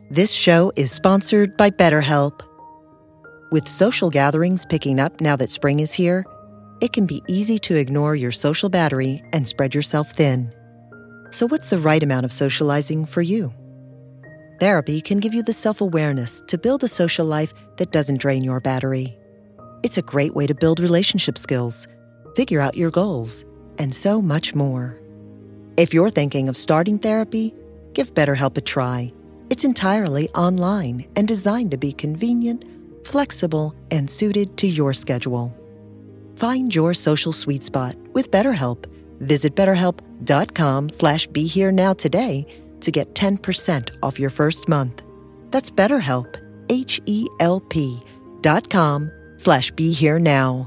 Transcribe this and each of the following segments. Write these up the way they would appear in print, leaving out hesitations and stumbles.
This show is sponsored by BetterHelp. With social gatherings picking up now that spring is here, it can be easy to ignore your social battery and spread yourself thin. So what's the right amount of socializing for you? Therapy can give you the self-awareness to build a social life that doesn't drain your battery. It's a great way to build relationship skills, figure out your goals, and so much more. If you're thinking of starting therapy, give BetterHelp a try. It's entirely online and designed to be convenient, flexible, and suited to your schedule. Find your social sweet spot with BetterHelp. Visit BetterHelp.com/BeHereNow today to get 10% off your first month. That's BetterHelp, HELP.com/BeHereNow.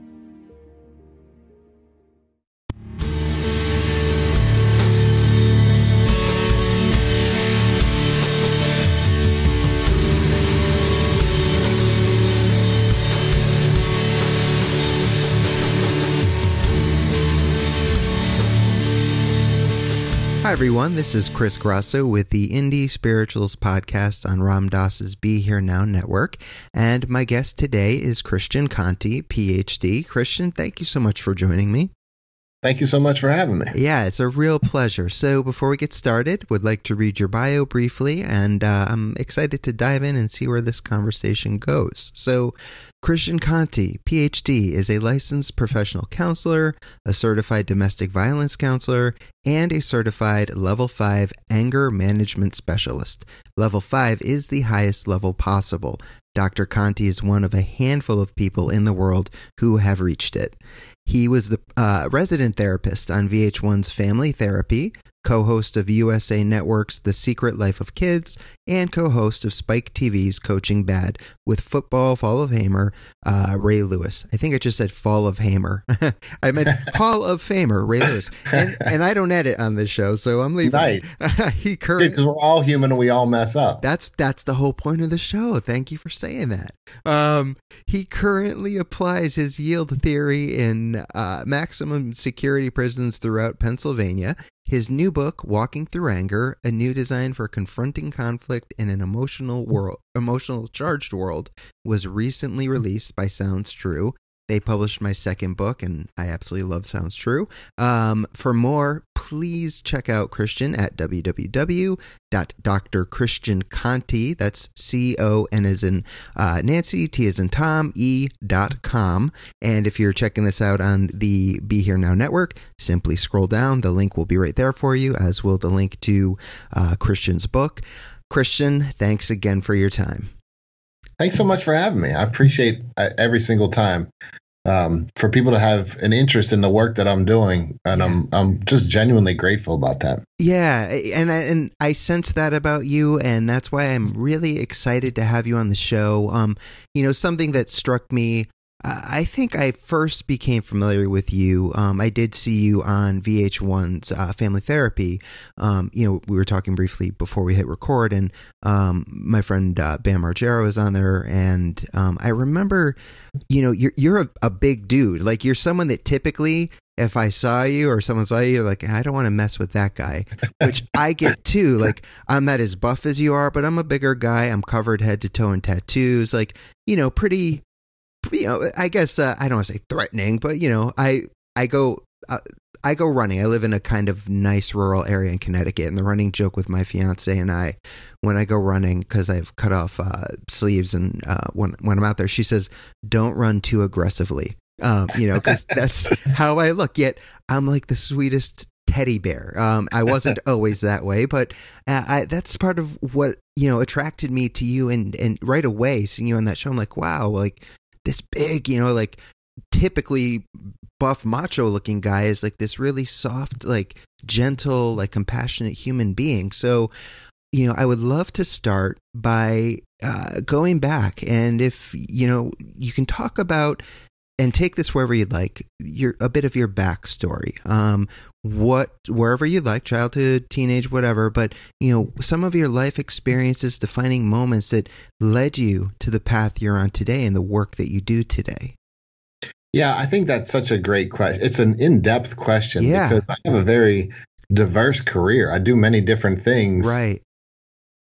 Hi everyone, this is Chris Grasso with the Indie Spirituals podcast on Ram Dass's Be Here Now network, and my guest today is Christian Conti, PhD. Christian, thank you so much for joining me. Thank you so much for having me. Yeah, it's a real pleasure. So before we get started, would like to read your bio briefly, and I'm excited to dive in and see where this conversation goes. So Christian Conti, PhD, is a licensed professional counselor, a certified domestic violence counselor, and a certified Level 5 anger management specialist. Level 5 is the highest level possible. Dr. Conti is one of a handful of people in the world who have reached it. He was the resident therapist on VH1's Family Therapy, co-host of USA Network's The Secret Life of Kids, and co-host of Spike TV's Coaching Bad with football Hall of Famer Ray Lewis. I think I just said Fall of Hamer. I meant Hall of Famer Ray Lewis. And I don't edit on this show, so I'm leaving. Right. Because we're all human and we all mess up. That's the whole point of the show. Thank you for saying that. He currently applies his yield theory in maximum security prisons throughout Pennsylvania. His new book, Walking Through Anger, A New Design for Confronting Conflict in an Emotional Charged World, was recently released by Sounds True. They published my second book, and I absolutely love Sounds True. For more, please check out Christian at www.drchristianconti, that's C-O-N as in Nancy, T as in Tom, E.com. And if you're checking this out on the Be Here Now network, simply scroll down. The link will be right there for you, as will the link to Christian's book. Christian, thanks again for your time. Thanks so much for having me. I appreciate every single time. For people to have an interest in the work that I'm doing, and I'm just genuinely grateful about that. Yeah, and I sense that about you, and that's why I'm really excited to have you on the show. Something that struck me, I think I first became familiar with you. I did see you on VH1's Family Therapy. We were talking briefly before we hit record, and my friend Bam Margera was on there, and I remember, you're a big dude. Like, you're someone that typically, if I saw you or someone saw you, like, I don't want to mess with that guy, which I get too. Like, I'm not as buff as you are, but I'm a bigger guy. I'm covered head to toe in tattoos, like, pretty, I guess, I don't want to say threatening, but, I go running. I live in a kind of nice rural area in Connecticut, and the running joke with my fiance and I, when I go running, because I've cut off sleeves, and when I'm out there, she says, don't run too aggressively, because that's how I look. Yet I'm like the sweetest teddy bear. I wasn't always that way, but that's part of what, attracted me to you. And right away, seeing you on that show, I'm like, wow, like this big, like typically buff macho looking guy is like this really soft, like gentle, like compassionate human being. So, I would love to start by going back, and if, you can talk about and take this wherever you'd like, a bit of your backstory, wherever you'd like, childhood, teenage, whatever, but, some of your life experiences, defining moments that led you to the path you're on today and the work that you do today. Yeah, I think that's such a great question. It's an in-depth question, because I have a very diverse career. I do many different things. Right.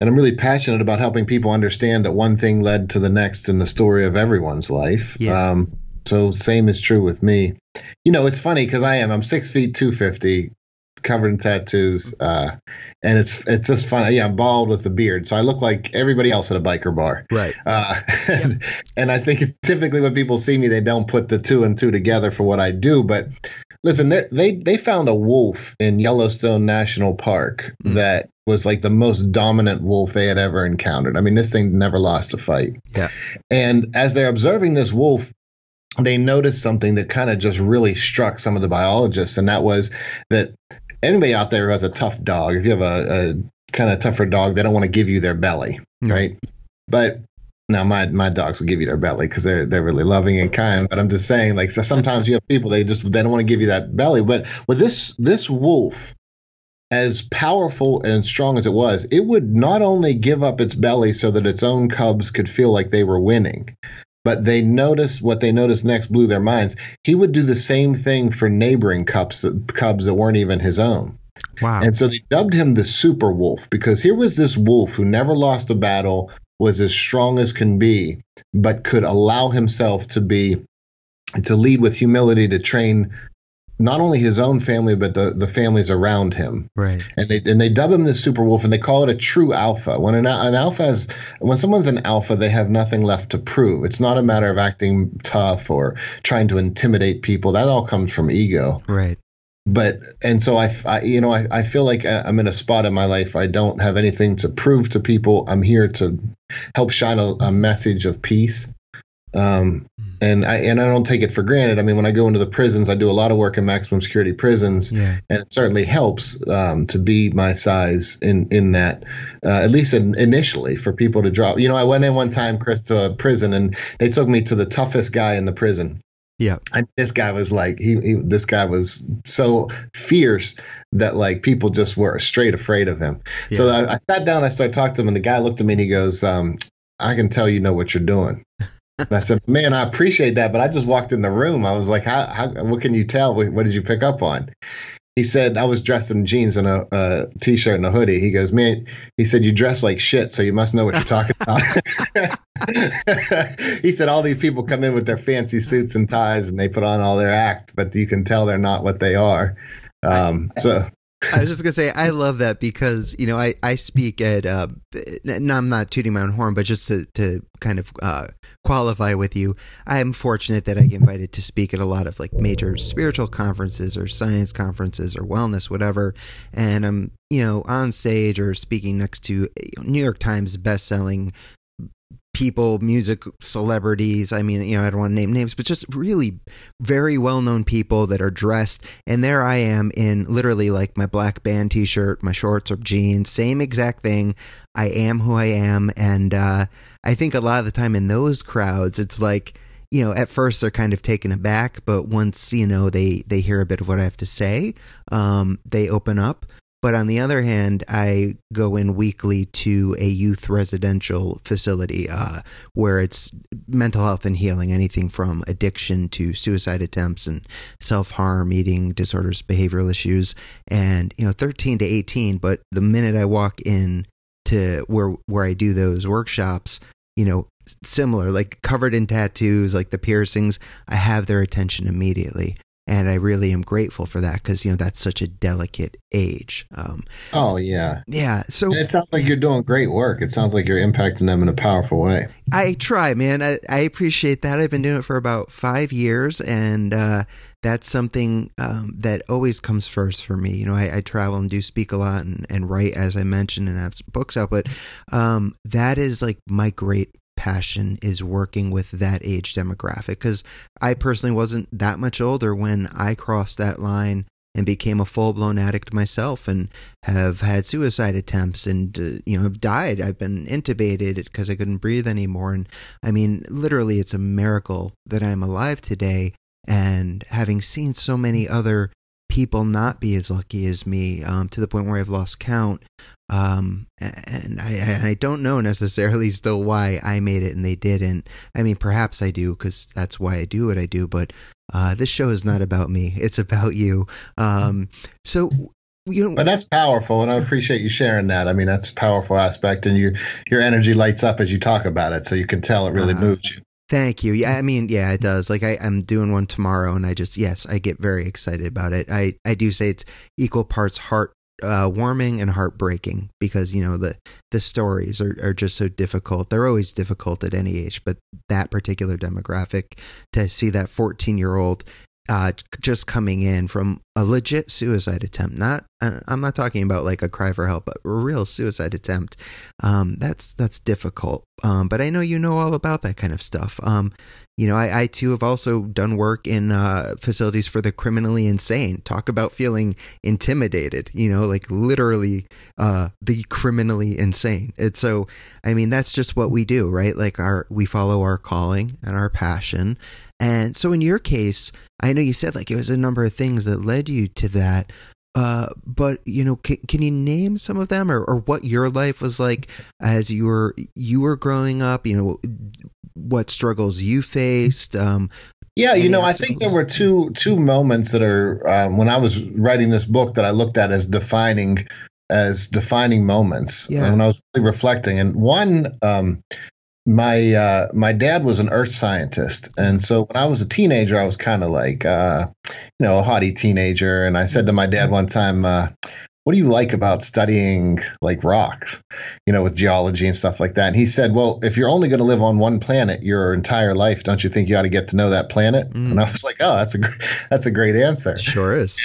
and I'm really passionate about helping people understand that one thing led to the next in the story of everyone's life. Yeah. So same is true with me. It's funny because I'm 6 feet 250, covered in tattoos, and it's just fun. Yeah, I'm bald with a beard, so I look like everybody else at a biker bar. Right. And I think typically when people see me, they don't put the two and two together for what I do. But listen, they found a wolf in Yellowstone National Park that was like the most dominant wolf they had ever encountered. I mean, this thing never lost a fight. Yeah. And as they're observing this wolf, they noticed something that kind of just really struck some of the biologists, and that was that anybody out there who has a tough dog, if you have a kind of tougher dog, they don't want to give you their belly, right? But now my dogs will give you their belly because they're really loving and kind. But I'm just saying, like, so sometimes you have people they don't want to give you that belly. But with this wolf, as powerful and strong as it would not only give up its belly so that its own cubs could feel like they were winning, but what they noticed next blew their minds. He would do the same thing for neighboring cubs that weren't even his own. Wow. And so they dubbed him the super wolf, because here was this wolf who never lost a battle, was as strong as can be, but could allow himself to lead with humility, to train not only his own family, but the families around him. Right. And they dub him the super wolf, and they call it a true alpha. When when someone's an alpha, they have nothing left to prove. It's not a matter of acting tough or trying to intimidate people. That all comes from ego. Right. And so I feel like I'm in a spot in my life. I don't have anything to prove to people. I'm here to help shine a message of peace. And I don't take it for granted. I mean, when I go into the prisons, I do a lot of work in maximum security prisons, and it certainly helps to be my size in that, at least initially, for people to drop. I went in one time, Chris, to a prison, and they took me to the toughest guy in the prison. Yeah. And this guy was like, this guy was so fierce that like people just were straight afraid of him. Yeah. So I sat down, I started talking to him, and the guy looked at me and he goes, I can tell you know what you're doing. And I said, man, I appreciate that, but I just walked in the room. I was like, what can you tell? What did you pick up on? He said, I was dressed in jeans and a T-shirt and a hoodie. He goes, man, he said, you dress like shit, so you must know what you're talking about. He said, all these people come in with their fancy suits and ties and they put on all their act, but you can tell they're not what they are. I was just going to say, I love that because, I speak at, and I'm not tooting my own horn, but just to kind of qualify with you, I'm fortunate that I get invited to speak at a lot of like major spiritual conferences or science conferences or wellness, whatever. And I'm, on stage or speaking next to New York Times bestselling people, music celebrities. I mean, I don't want to name names, but just really very well-known people that are dressed. And there I am in literally like my black band t-shirt, my shorts or jeans, same exact thing. I am who I am. And I think a lot of the time in those crowds, it's like, at first they're kind of taken aback, but once, they hear a bit of what I have to say, they open up. But on the other hand, I go in weekly to a youth residential facility where it's mental health and healing, anything from addiction to suicide attempts and self-harm, eating disorders, behavioral issues, and 13 to 18. But the minute I walk in to where I do those workshops, similar, like covered in tattoos, like the piercings, I have their attention immediately. And I really am grateful for that because, that's such a delicate age. Oh, yeah. Yeah. So it sounds like you're doing great work. It sounds like you're impacting them in a powerful way. I try, man. I appreciate that. I've been doing it for about 5 years. And that's something that always comes first for me. I travel and do speak a lot and write, as I mentioned, and have books out. But that is like my great passion, is working with that age demographic, because I personally wasn't that much older when I crossed that line and became a full-blown addict myself, and have had suicide attempts and have died. I've been intubated because I couldn't breathe anymore. And I mean, literally, it's a miracle that I'm alive today, and having seen so many other people not be as lucky as me, to the point where I've lost count. And I don't know necessarily still why I made it and they didn't. I mean, perhaps I do, because that's why I do what I do. But this show is not about me. It's about you. So But that's powerful, and I appreciate you sharing that. I mean, that's a powerful aspect, and your energy lights up as you talk about it, so you can tell it really moves you. Thank you. Yeah, I mean, yeah, it does. Like I'm doing one tomorrow, and I get very excited about it. I do say it's equal parts heart warming and heartbreaking, because the stories are just so difficult. They're always difficult at any age, but that particular demographic, to see that 14-year-old just coming in from a legit suicide attempt, I'm not talking about like a cry for help, but a real suicide attempt. That's difficult. But I know all about that kind of stuff. I too have also done work in facilities for the criminally insane. Talk about feeling intimidated, like literally the criminally insane. And so, I mean, that's just what we do, right? Like we follow our calling and our passion. And so in your case, I know you said like it was a number of things that led you to that. But can you name some of them, or what your life was like as you were growing up? What struggles you faced? I think there were two moments that are when I was writing this book that I looked at as defining moments. Yeah. When I was really reflecting, and one. My dad was an earth scientist, and so when I was a teenager, I was kind of like a haughty teenager, and I said to my dad one time, what do you like about studying like rocks, with geology and stuff like that? And he said, well, if you're only going to live on one planet your entire life, don't you think you ought to get to know that planet? And I was like, oh, that's a great answer. Sure is.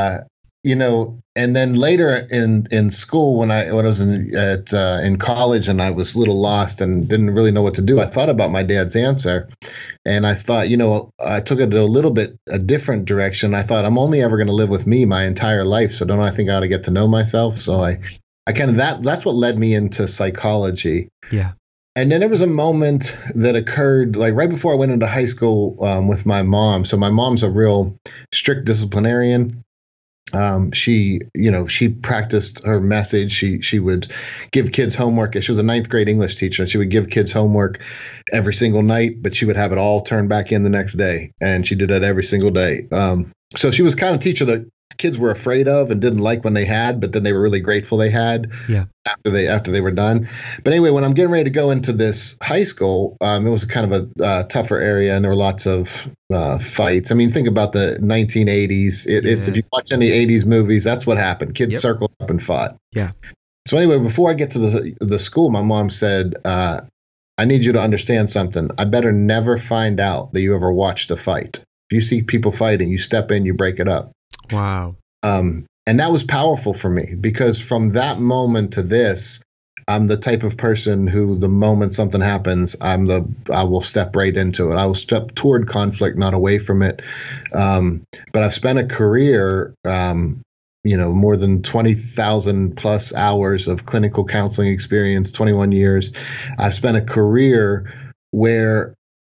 And then later in school, when I was in college and I was a little lost and didn't really know what to do, I thought about my dad's answer, and I thought, I took it a different direction. I thought, I'm only ever going to live with me my entire life, so don't I think I ought to get to know myself? So I kind of that's what led me into psychology. Yeah. And then there was a moment that occurred like right before I went into high school with my mom. So my mom's a real strict disciplinarian. She practiced her message. She would give kids homework. She was a 9th grade English teacher, and she would give kids homework every single night, but she would have it all turned back in the next day. And she did that every single day. So she was kind of a teacher that kids were afraid of and didn't like when they had, but then they were really grateful they had after they were done. But anyway, when I'm getting ready to go into this high school, it was kind of a tougher area, and there were lots of fights. I mean, think about the 1980s. It's if you watch any 80s movies, that's what happened. Kids circled up and fought. Yeah. So anyway, before I get to the school, my mom said, I need you to understand something. I better never find out that you ever watched a fight. If you see people fighting, you step in, you break it up. Wow. And that was powerful for me, because from that moment to this, I'm the type of person who, the moment something happens, I will step right into it. I will step toward conflict, not away from it. But I've spent a career, more than 20,000 plus hours of clinical counseling experience, 21 years. I've spent a career where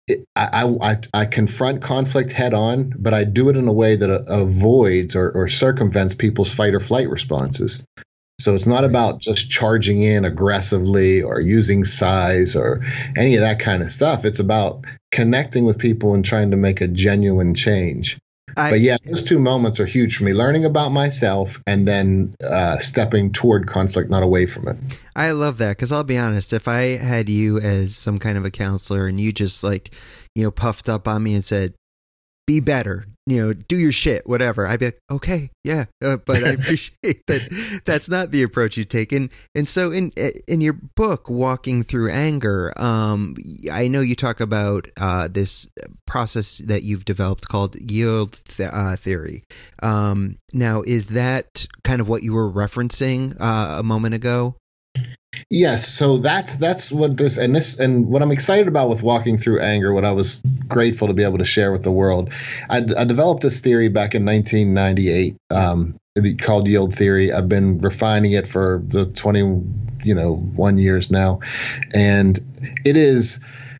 I confront conflict head on, but I do it in a way that avoids or circumvents people's fight or flight responses. So it's not about just charging in aggressively or using size or any of that kind of stuff. It's about connecting with people and trying to make a genuine change. But yeah, those two moments are huge for me, learning about myself and then stepping toward conflict, not away from it. I love that, because I'll be honest, if I had you as some kind of a counselor and you just puffed up on me and said, be better, do your shit, whatever, I'd be like, okay, yeah, but I appreciate that that's not the approach you take. And so in your book, Walking Through Anger, I know you talk about this process that you've developed called yield theory. Now, is that kind of what you were referencing a moment ago? Yes, so that's what and what I'm excited about with Walking Through Anger, what I was grateful to be able to share with the world. I developed this theory back in 1998 called yield theory. I've been refining it for the 21 years now, and it's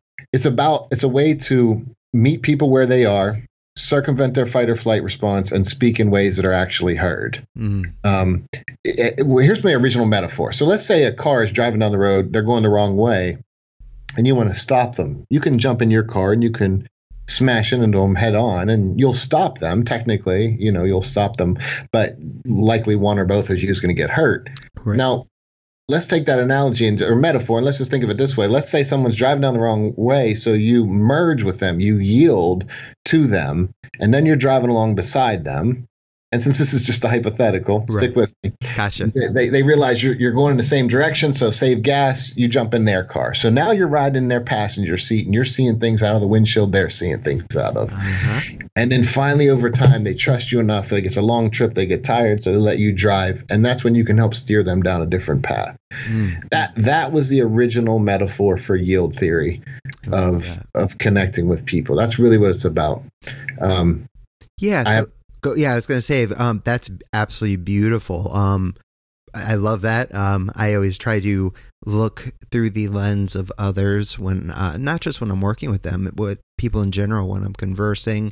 a way to meet people where they are, circumvent their fight or flight response, and speak in ways that are actually heard. Here's my original metaphor. So let's say a car is driving down the road, they're going the wrong way, and you want to stop them. You can jump in your car and you can smashing into them head on, and you'll stop them. Technically, you'll stop them, but likely one or both of you is going to get hurt. Right. Now, let's take that analogy or metaphor, and let's just think of it this way. Let's say someone's driving down the wrong way, so you merge with them, you yield to them, and then you're driving along beside them. And since this is just a hypothetical, stick with me. Gotcha. They realize you're going in the same direction, so save gas, you jump in their car. So now you're riding in their passenger seat, and you're seeing things out of the windshield they're seeing things out of. And then finally, over time, they trust you enough. Like, it's a long trip, they get tired, so they let you drive. And that's when you can help steer them down a different path. That was the original metaphor for yield theory of connecting with people. That's really what it's about. I was going to say, that's absolutely beautiful. I love that. I always try to look through the lens of others when, not just when I'm working with them, but people in general when I'm conversing,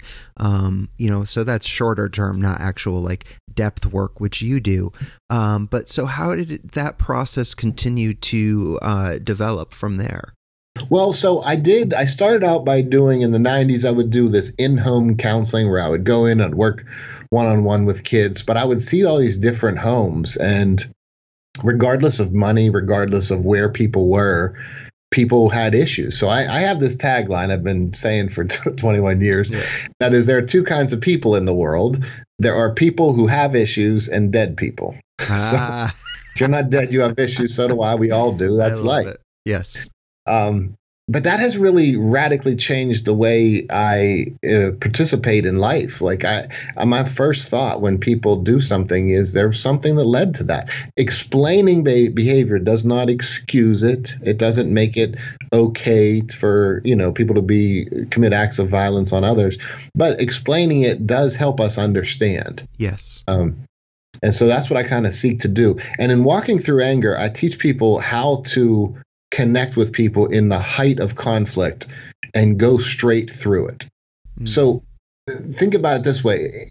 so that's shorter term, not actual like depth work, which you do. But so how did that process continue to develop from there? Well, so I started out by doing, in the 90s, I would do this in-home counseling where I would go in and work one-on-one with kids, but I would see all these different homes, and regardless of money, regardless of where people were, people had issues. So I have this tagline I've been saying for 21 years. Yeah. That is, there are two kinds of people in the world. There are people who have issues and dead people. So if you're not dead, you have issues. So do I. We all do. That's life. It. Yes. But that has really radically changed the way I participate in life. Like my first thought when people do something is there's something that led to that. Explaining behavior does not excuse it. It doesn't make it okay for people to commit acts of violence on others. But explaining it does help us understand. Yes. And so that's what I kind of seek to do. And in Walking Through Anger, I teach people how to connect with people in the height of conflict and go straight through it. So think about it this way.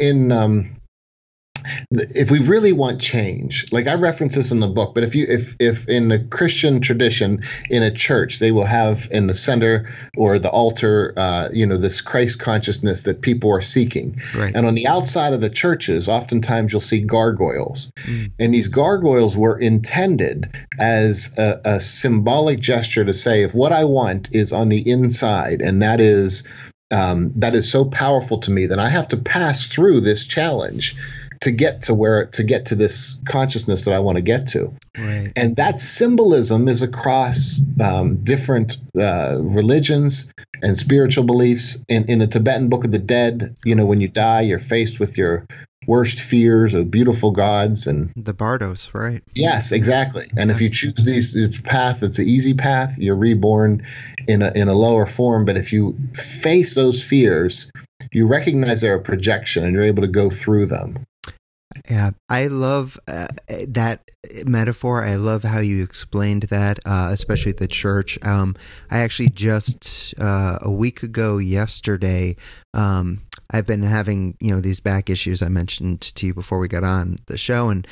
If we really want change, like I reference this in the book, but if in the Christian tradition in a church, they will have in the center or the altar, this Christ consciousness that people are seeking. Right. And on the outside of the churches, oftentimes you'll see gargoyles. And these gargoyles were intended as a symbolic gesture to say, if what I want is on the inside, and that is so powerful to me, then I have to pass through this challenge to get to this consciousness that I want to get to. Right. And that symbolism is across different religions and spiritual beliefs. In the Tibetan Book of the Dead, when you die, you're faced with your worst fears of beautiful gods and the bardos, right? Yes, exactly. And if you choose this path, it's an easy path. You're reborn in a lower form. But if you face those fears, you recognize they're a projection, and you're able to go through them. Yeah, I love that metaphor. I love how you explained that, especially at the church. I actually just a week ago yesterday, I've been having these back issues I mentioned to you before we got on the show, and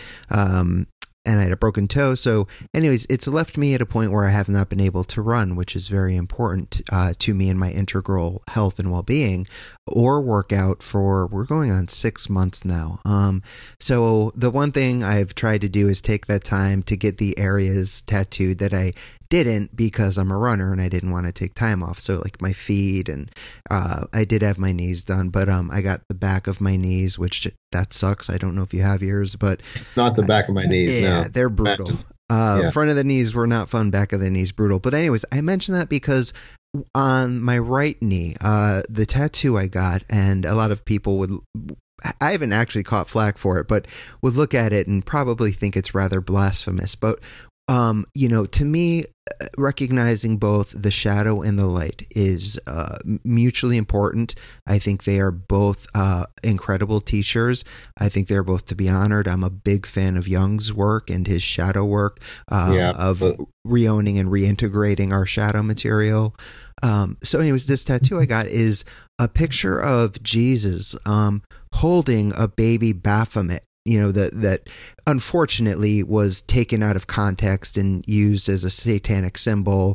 I had a broken toe. So anyways, it's left me at a point where I have not been able to run, which is very important to me and my integral health and well-being, or workout we're going on 6 months now. So the one thing I've tried to do is take that time to get the areas tattooed that I didn't, because I'm a runner and I didn't want to take time off. So like my feet, and I did have my knees done, but I got the back of my knees, which that sucks. I don't know if you have yours, but not the back of my knees. Yeah, no. They're brutal. Front of the knees were not fun. Back of the knees, brutal. But anyways, I mentioned that because on my right knee, the tattoo I got, and a lot of people I haven't actually caught flack for it, but would look at it and probably think it's rather blasphemous. But to me, recognizing both the shadow and the light is mutually important. I think they are both incredible teachers. I think they're both to be honored. I'm a big fan of Jung's work and his shadow work of reowning and reintegrating our shadow material. So anyways, this tattoo I got is a picture of Jesus holding a baby Baphomet. That unfortunately was taken out of context and used as a satanic symbol.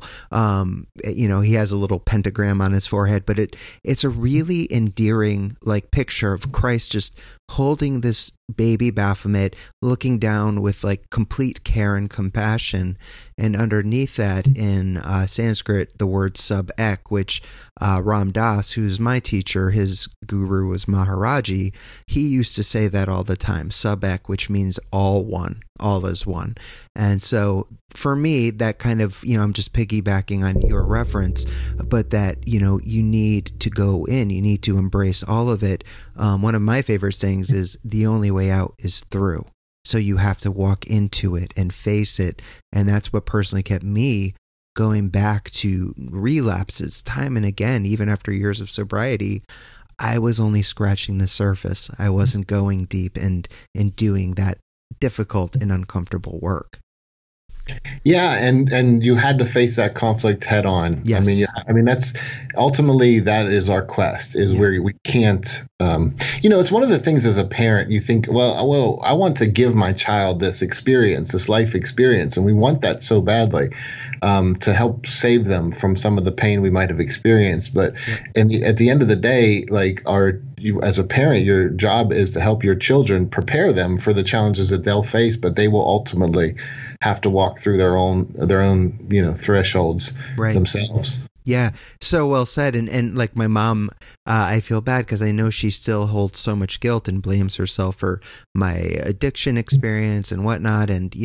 He has a little pentagram on his forehead, but it's a really endearing like picture of Christ just holding this baby Baphomet, looking down with like complete care and compassion. And underneath that in Sanskrit, the word sub-ek, which Ram Dass, who's my teacher, his guru was Maharaji, he used to say that all the time, sub-ek, which means all one, all is one. And so for me, that kind of, I'm just piggybacking on your reference, but that, you need to go in, you need to embrace all of it. One of my favorite sayings is the only way out is through. So you have to walk into it and face it. And that's what personally kept me going back to relapses time and again, even after years of sobriety. I was only scratching the surface. I wasn't going deep and doing that difficult and uncomfortable work. Yeah, and you had to face that conflict head on. Yes. I mean that's ultimately that is our quest, is where we can't it's one of the things as a parent you think, well, I want to give my child this experience, this life experience, and we want that so badly to help save them from some of the pain we might have experienced. But at the end of the day, like you as a parent, your job is to help your children, prepare them for the challenges that they'll face, but they will ultimately have to walk through their own thresholds themselves. Yeah, so well said. And like my mom, I feel bad because I know she still holds so much guilt and blames herself for my addiction experience and whatnot. And,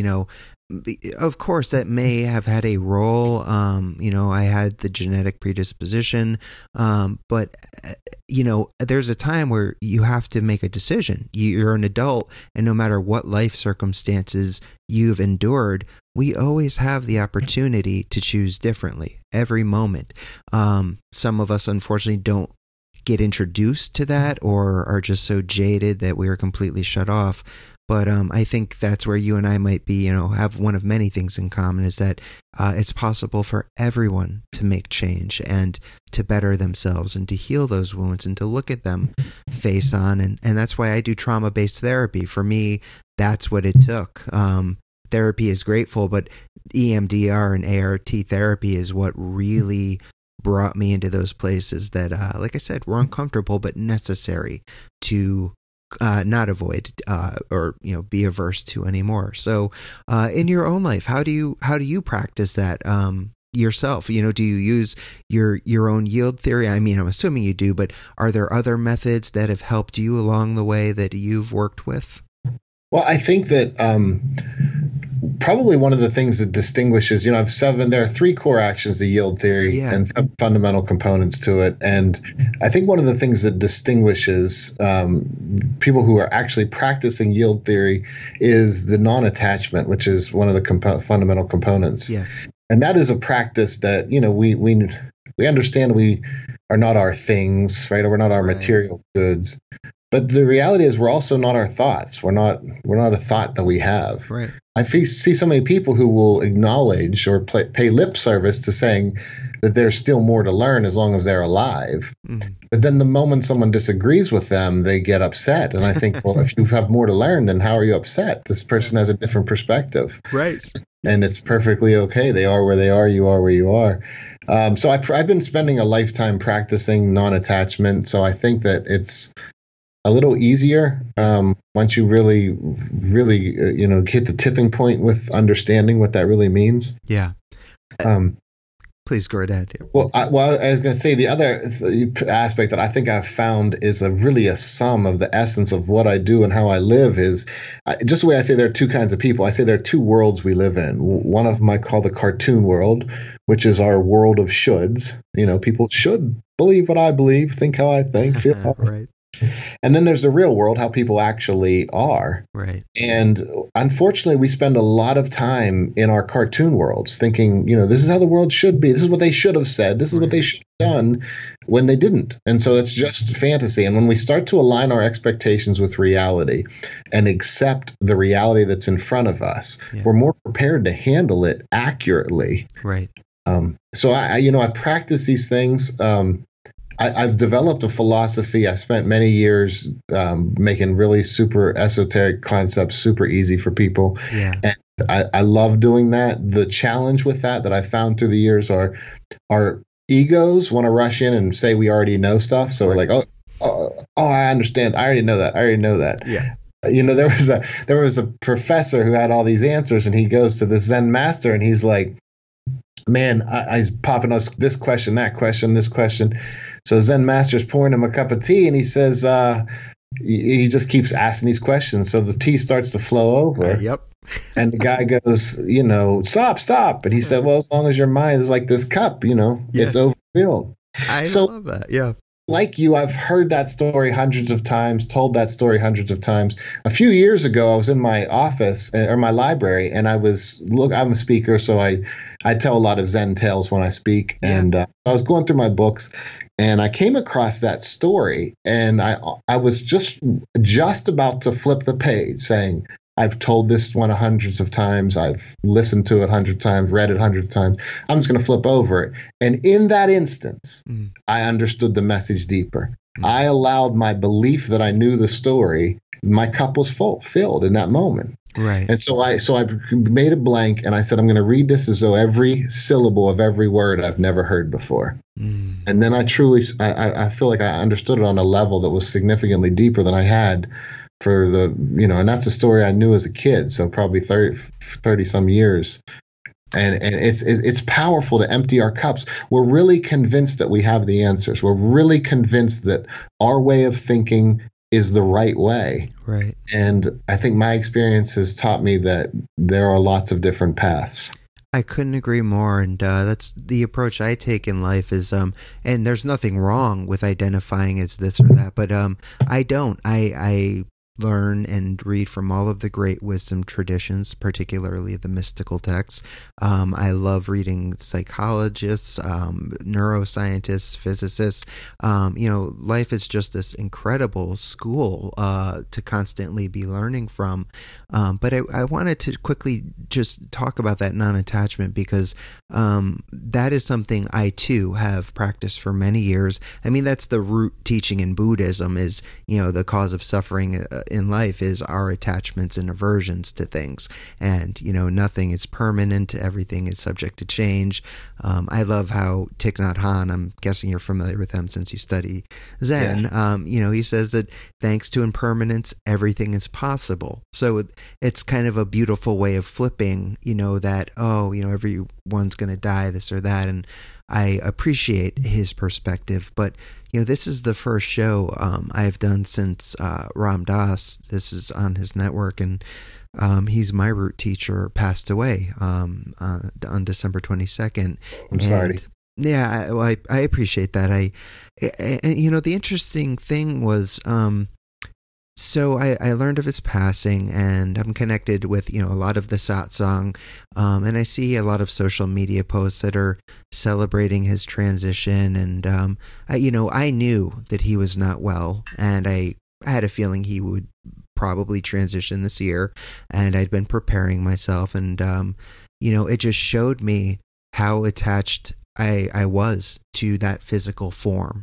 of course, that may have had a role. I had the genetic predisposition, but there's a time where you have to make a decision. You're an adult, and no matter what life circumstances you've endured, we always have the opportunity to choose differently every moment. Some of us, unfortunately, don't get introduced to that or are just so jaded that we are completely shut off. But I think that's where you and I might be, have one of many things in common, is that it's possible for everyone to make change and to better themselves and to heal those wounds and to look at them face on. And that's why I do trauma-based therapy. For me, that's what it took. Therapy is grateful, but EMDR and ART therapy is what really brought me into those places that, like I said, were uncomfortable but necessary to not avoid or be averse to anymore. So in your own life, how do you practice that yourself? Do you use your own yield theory? I mean, I'm assuming you do, but are there other methods that have helped you along the way that you've worked with? Well, I think that probably one of the things that distinguishes, there are 3 core actions to yield theory and some fundamental components to it. And I think one of the things that distinguishes people who are actually practicing yield theory is the non-attachment, which is one of the fundamental components. Yes. And that is a practice that, we understand we are not our things, right? Or we're not our material goods. But the reality is we're also not our thoughts. We're not a thought that we have. Right. I see so many people who will acknowledge or pay lip service to saying that there's still more to learn as long as they're alive. Mm-hmm. But then the moment someone disagrees with them, they get upset. And I think, well, if you have more to learn, then how are you upset? This person has a different perspective. Right. And it's perfectly okay. They are where they are. You are where you are. So I've been spending a lifetime practicing non-attachment. So I think that it's a little easier once you really hit the tipping point with understanding what that really means. Yeah. Please go ahead. Well, I was going to say the other aspect that I think I've found is really a sum of the essence of what I do and how I live is just the way I say there are 2 kinds of people. I say there are 2 worlds we live in. One of them I call the cartoon world, which is our world of shoulds. People should believe what I believe, think how I think, feel how right. And then there's the real world, how people actually are. Right. And unfortunately, we spend a lot of time in our cartoon worlds thinking, this is how the world should be. This is what they should have said. This is what they should have done when they didn't. And so it's just fantasy. And when we start to align our expectations with reality and accept the reality that's in front of us, we're more prepared to handle it accurately. Right. So I practice these things. I've developed a philosophy. I spent many years making really super esoteric concepts super easy for people. Yeah. And I love doing that. The challenge with that I found through the years are our egos want to rush in and say we already know stuff. So we're like, oh, I understand. I already know that. I already know that. Yeah. There was a professor who had all these answers, and he goes to the Zen master, and he's like, man, I's popping us this question, that question, this question. So Zen master's pouring him a cup of tea, and he says, he just keeps asking these questions. So the tea starts to flow over. Yep. And the guy goes, stop. And he said, well, as long as your mind is like this cup, Yes. it's overfilled. I love that. Yeah. Like you, I've heard that story hundreds of times, told that story hundreds of times. A few years ago, I was in my office or my library, and I'm a speaker, so I tell a lot of Zen tales when I speak. Yeah. And I was going through my books, and I came across that story, and I was just about to flip the page saying, I've told this one hundreds of times. I've listened to it 100 times, read it 100 times. I'm just going to flip over it. And in that instance, I understood the message deeper. I allowed my belief that I knew the story. My cup was filled in that moment. Right. And so I made a blank, and I said, I'm going to read this as though every syllable of every word I've never heard before. And then I feel like I understood it on a level that was significantly deeper than I had for the, and that's a story I knew as a kid. So probably 30 some years. And it's powerful to empty our cups. We're really convinced that we have the answers. We're really convinced that our way of thinking is the right way. Right. And I think my experience has taught me that there are lots of different paths. I couldn't agree more. And that's the approach I take in life is, and there's nothing wrong with identifying as this or that, but I learn and read from all of the great wisdom traditions, particularly the mystical texts. I love reading psychologists, neuroscientists, physicists. Life is just this incredible school to constantly be learning from. But I wanted to quickly just talk about that non-attachment because that is something I too have practiced for many years. I mean, that's the root teaching in Buddhism is, the cause of suffering in life is our attachments and aversions to things. And, nothing is permanent. Everything is subject to change. I love how Thich Nhat Hanh, I'm guessing you're familiar with him since you study Zen. Yes. He says that thanks to impermanence, everything is possible. So it's kind of a beautiful way of flipping, that, everyone's going to die, this or that. And I appreciate his perspective, but this is the first show I've done since Ram Dass. This is on his network, and he's my root teacher, passed away on December 22nd. I'm sorry. Yeah, I appreciate that. The interesting thing was, so I learned of his passing, and I'm connected with, a lot of the satsang, and I see a lot of social media posts that are celebrating his transition, and, I knew that he was not well, and I had a feeling he would probably transition this year, and I'd been preparing myself, and, it just showed me how attached I was to that physical form.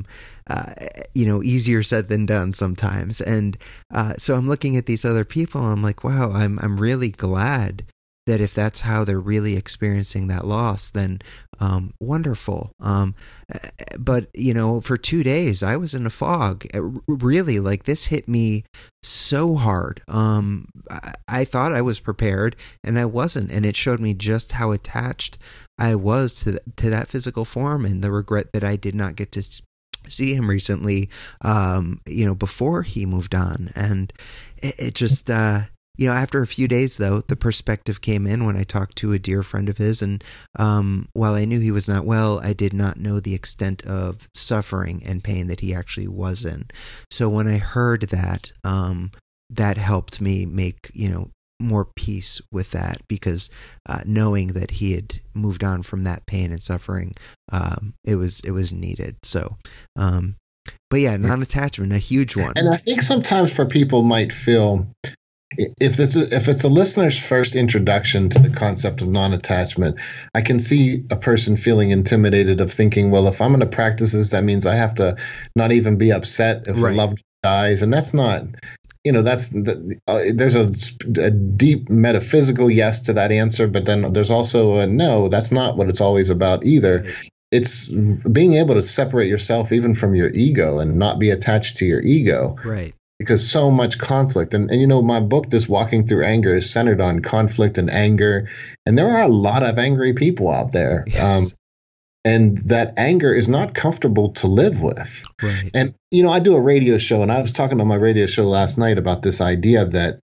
Easier said than done sometimes. And so I'm looking at these other people and I'm like, wow, I'm really glad that if that's how they're really experiencing that loss, then wonderful. But, for 2 days, I was in a fog. Really, this hit me so hard. I thought I was prepared, and I wasn't. And it showed me just how attached I was to that physical form, and the regret that I did not get to see him recently, before he moved on. And it just... after a few days, though, the perspective came in when I talked to a dear friend of his. And while I knew he was not well, I did not know the extent of suffering and pain that he actually was in. So when I heard that, that helped me make, more peace with that, because knowing that he had moved on from that pain and suffering, it was needed. So, but yeah, non-attachment, a huge one. And I think sometimes for people might feel if it's a listener's first introduction to the concept of non-attachment, I can see a person feeling intimidated of thinking, well, if I'm going to practice this, that means I have to not even be upset if a loved one dies, and that's not. There's a deep metaphysical yes to that answer, but then there's also a no. That's not what it's always about either. Right. It's being able to separate yourself even from your ego and not be attached to your ego. Right. Because so much conflict. And my book, this Walking Through Anger, is centered on conflict and anger. And there are a lot of angry people out there. Yes. And that anger is not comfortable to live with. Right. And, I do a radio show, and I was talking on my radio show last night about this idea that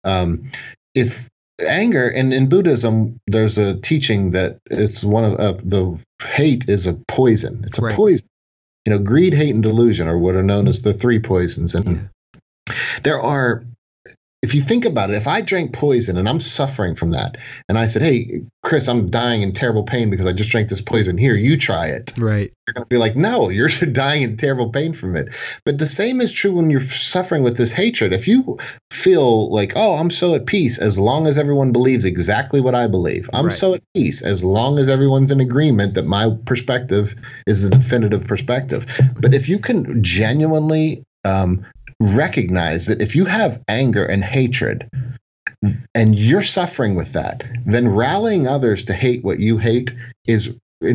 if anger, and in Buddhism, there's a teaching that it's one of the hate is a poison. It's a poison. Greed, hate, and delusion are what are known as the three poisons. And there are, if you think about it, if I drank poison and I'm suffering from that, and I said, hey, Chris, I'm dying in terrible pain because I just drank this poison. Here, you try it. Right. You're going to be like, no, you're dying in terrible pain from it. But the same is true when you're suffering with this hatred. If you feel like, oh, I'm so at peace as long as everyone believes exactly what I believe. I'm so at peace as long as everyone's in agreement that my perspective is the definitive perspective. But if you can genuinely recognize that if you have anger and hatred and you're suffering with that, then rallying others to hate what you hate is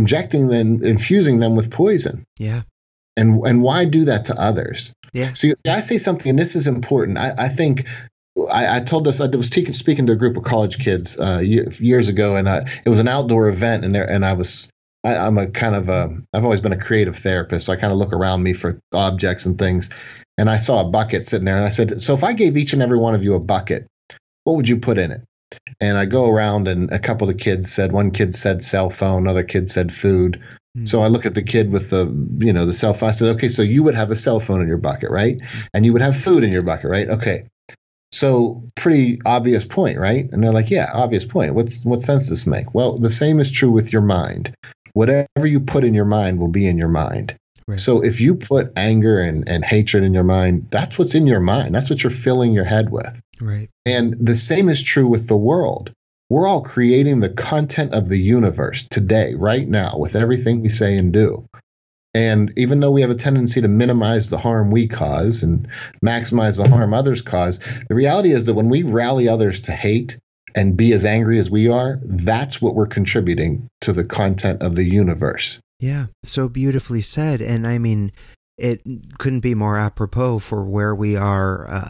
infusing them with poison. Yeah. And why do that to others? Yeah. So I say something, and this is important. I think I told this. I was speaking to a group of college kids years ago, and it was an outdoor event, and I'm I've always been a creative therapist, so I kind of look around me for objects and things. And I saw a bucket sitting there, and I said, so if I gave each and every one of you a bucket, what would you put in it? And I go around, and a couple of the kids said, one kid said cell phone, another kid said food. Mm-hmm. So I look at the kid with the cell phone. I said, okay, so you would have a cell phone in your bucket, right? And you would have food in your bucket, right? Okay. So pretty obvious point, right? And they're like, yeah, obvious point. What sense does this make? Well, the same is true with your mind. Whatever you put in your mind will be in your mind. Right. So if you put anger and hatred in your mind, that's what's in your mind. That's what you're filling your head with. Right. And the same is true with the world. We're all creating the content of the universe today, right now, with everything we say and do. And even though we have a tendency to minimize the harm we cause and maximize the harm others cause, the reality is that when we rally others to hate and be as angry as we are, that's what we're contributing to the content of the universe. Yeah, so beautifully said. And I mean, it couldn't be more apropos for where we are.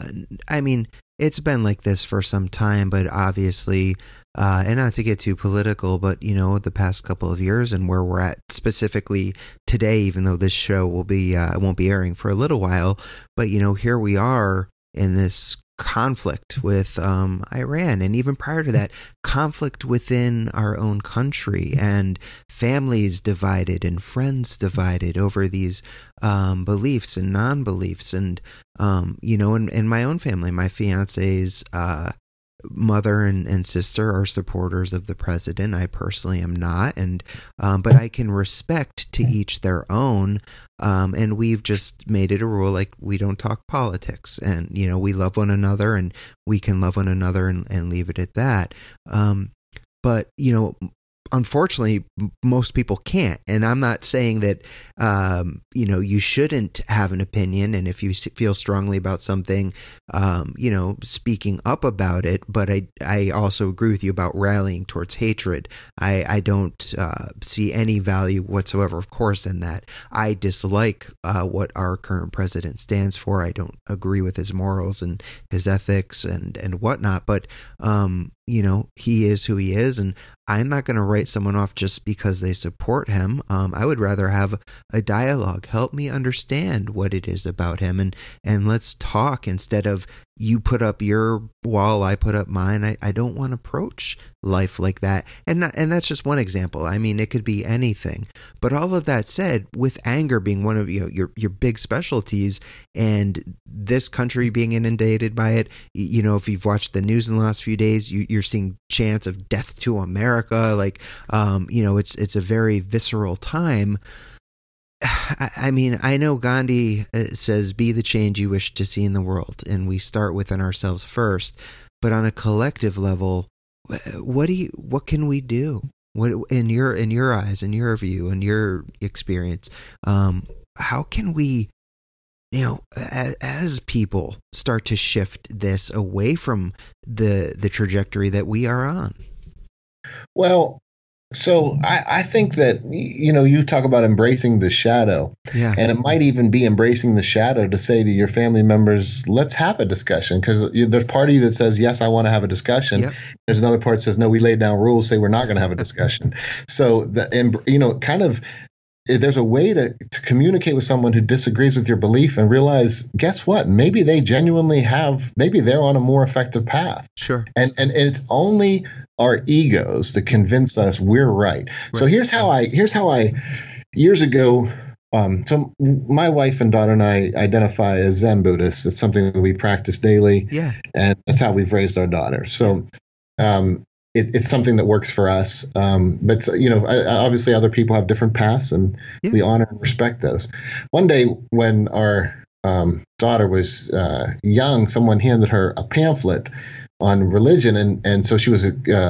It's been like this for some time, but obviously, and not to get too political, but, the past couple of years and where we're at specifically today, even though this show won't be airing for a little while, but, here we are in this conflict with Iran, and even prior to that, conflict within our own country, and families divided and friends divided over these beliefs and non-beliefs. And in my own family, my fiance's mother and sister are supporters of the president. I personally am not, and but I can respect to each their own. And we've just made it a rule, like, we don't talk politics, and we love one another, and we can love one another and leave it at that. But unfortunately, most people can't. And I'm not saying that, you shouldn't have an opinion. And if you feel strongly about something, speaking up about it. But I also agree with you about rallying towards hatred. I don't see any value whatsoever, of course, in that. I dislike what our current president stands for. I don't agree with his morals and his ethics and whatnot. But, he is who he is, and I'm not going to write someone off just because they support him. I would rather have a dialogue. Help me understand what it is about him, and let's talk instead of you put up your wall, I put up mine. I don't want to approach life like that. And that's just one example. I mean, it could be anything. But all of that said, with anger being one of your big specialties, and this country being inundated by it, if you've watched the news in the last few days, you're seeing chants of death to America. Like, it's a very visceral time. I mean, I know Gandhi says, be the change you wish to see in the world, and we start within ourselves first. but on a collective level, what can we do? What in your eyes, in your view, in your experience, how can we, as people, start to shift this away from the trajectory that we are on? Well, so I think that, you talk about embracing the shadow, and it might even be embracing the shadow to say to your family members, let's have a discussion, because there's part of you that says, yes, I want to have a discussion. Yep. There's another part that says, no, we laid down rules, say we're not going to have a discussion. So, there's a way to communicate with someone who disagrees with your belief and realize, guess what? Maybe they genuinely maybe they're on a more effective path. Sure. And it's only our egos that convince us we're right. So here's how I years ago, so my wife and daughter and I identify as Zen Buddhists. It's something that we practice daily. Yeah. And that's how we've raised our daughter. So, it's something that works for us. But obviously other people have different paths, and we honor and respect those. One day when our daughter was young, someone handed her a pamphlet on religion, and so she was